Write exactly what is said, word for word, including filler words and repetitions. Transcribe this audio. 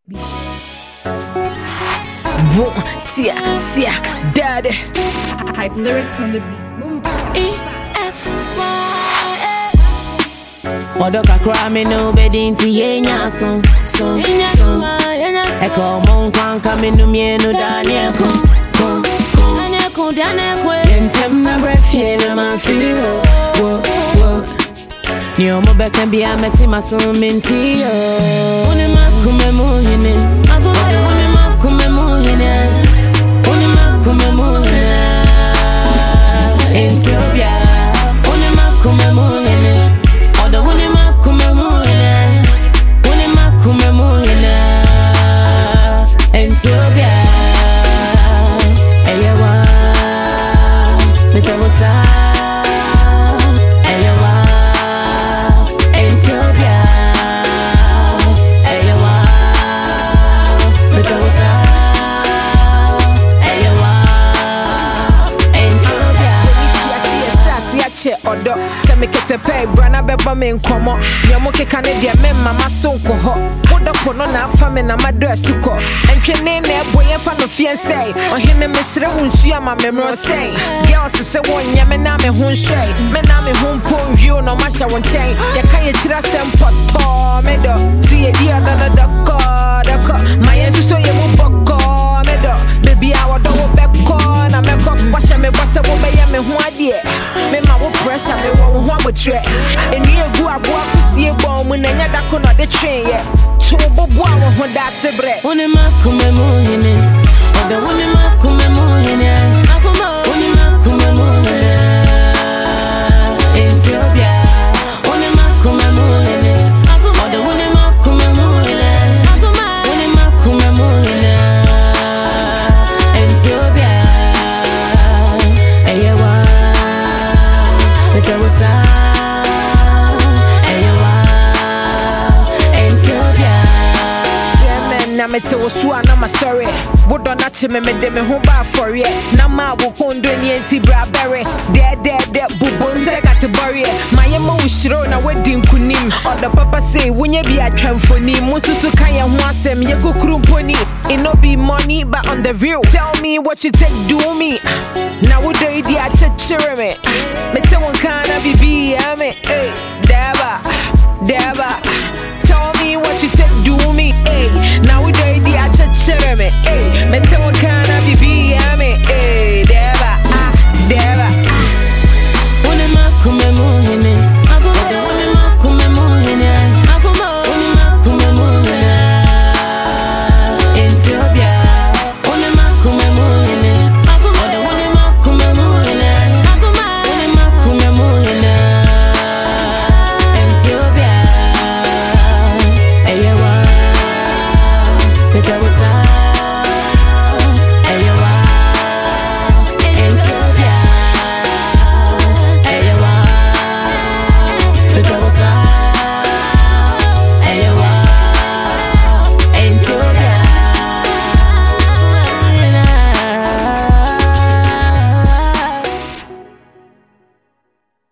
Boom, tia, tia, daddy. Hype lyrics on the beat. E F Y. Odo kakra me no bedi nti yenya so so so. Eko mon kwan ka me no mie no dani eko ko ko. Dani eko dani eko. Yentem na brefie na ma feel wo wo. Ni omo beka bia mesi maso menti yo. Oni makume mu hine. Oni makume mu hine. Oni makume mu hine. Ethiopia. Oni makume mu hine. Odo oni makume mu hine. Oni makume mu hine. Ethiopia. Eyewa. Metawosa. Odo se me kete pay brana beba me nkomo nyamo keka ne de me mama so nko ho wodo pono na afa me na mado asuko entwene na eboye fa no fie sei ohene mesre wonsu ama memro sei girls se wonya me na me ho nhwe me na me ho mpon view no ma hya won chen ye ka ye kira sempoto me do see ye dia da da doko doko my yesu so ye mu boko me do baby I wodo wo beko na me ko washa me bose wo be ye me ho ade me ma wo pressure me wo ho abotre eni egu abo akusie bom na nya da ko no de twen ye to bobo a wo ho da sebre oni makume mu hine oda oni makume mu hine akuma oni makume mu hine Ethiopia oni makume mu hine oda oni makume mu hine akuma oni makume mu hine Ethiopia eyewa Metawosa, eyewa, Ethiopia. Yeah man, na metawosu ana ma sorry. Wodo na chime me de me ho ba for ye. Na ma wo kondo ni enti bra bere. De de de bubu nse category. Maye mo ushiro na wedi nkunim. Odo papa say wunye bi atwamfoni. Mususu kan ye ho asem ye kokuru mponi. It no be money but on the real. Tell me what you take do me. Na wodo idi a chechere me. Me te won kana bibi ame. Hey, deba, deba.